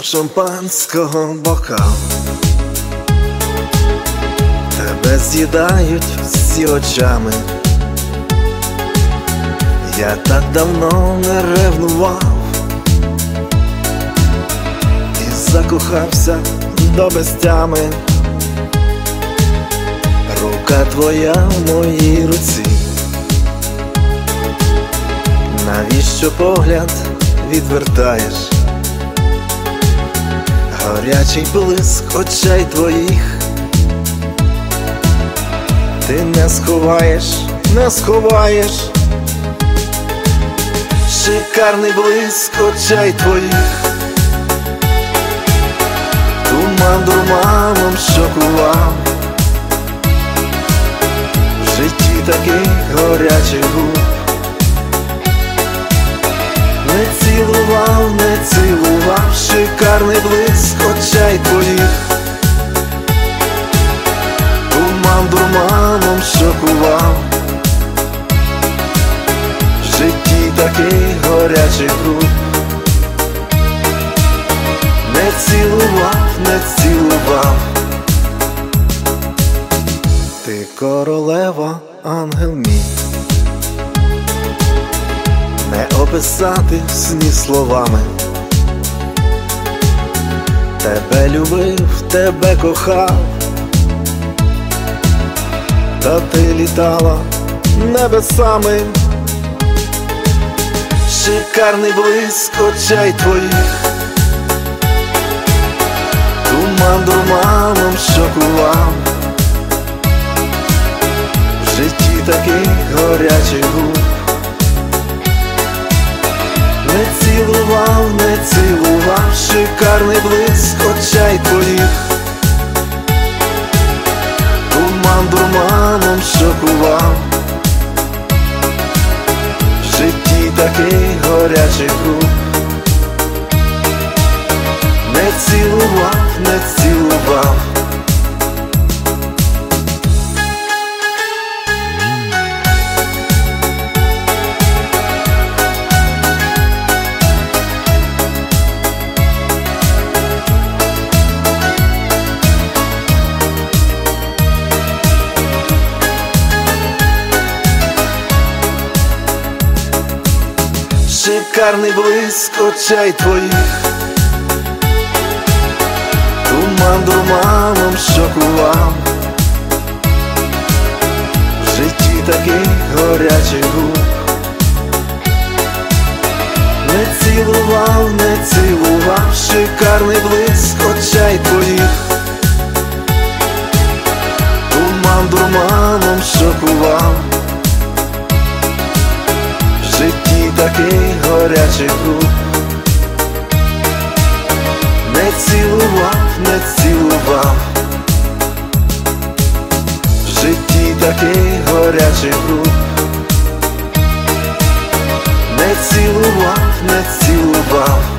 шампанського бокал. Тебе з'їдають всі очами. Я так давно не ревнував і закохався до безтями. Рука твоя в моїй руці. Навіщо погляд відвертаєш? Горячий блиск очей твоїх ти не сховаєш, не сховаєш. Шикарний блиск очей твоїх туман дурманом шокував. В житті таких горячих губ не цілував, не цілував. Шикарний блиск очей твоїх туман дурманом шокував. В житті таких горячих губ не цілував, не цілував. Ти королева, ангел мій, не описати в сні словами. Тебе любив, тебе кохав, та ти літала небесами. Шикарний блиск очей твоїх туман дурманом шокував. В житті таких горячих губ не цілував, не цілував. Шикарний блиск очей твоїх туман дурманом шокував. В житті таких горячих губ не цілував, не цілував. Шикарний блиск очей твоїх туман дурманом шокував. В житті таких горячих губ не цілував, не цілував. Шикарний блиск очей твоїх туман дурманом шокував. В житті таких горячих губ не цілував, не цілував. В житті таких горячих губ не цілував, не цілував.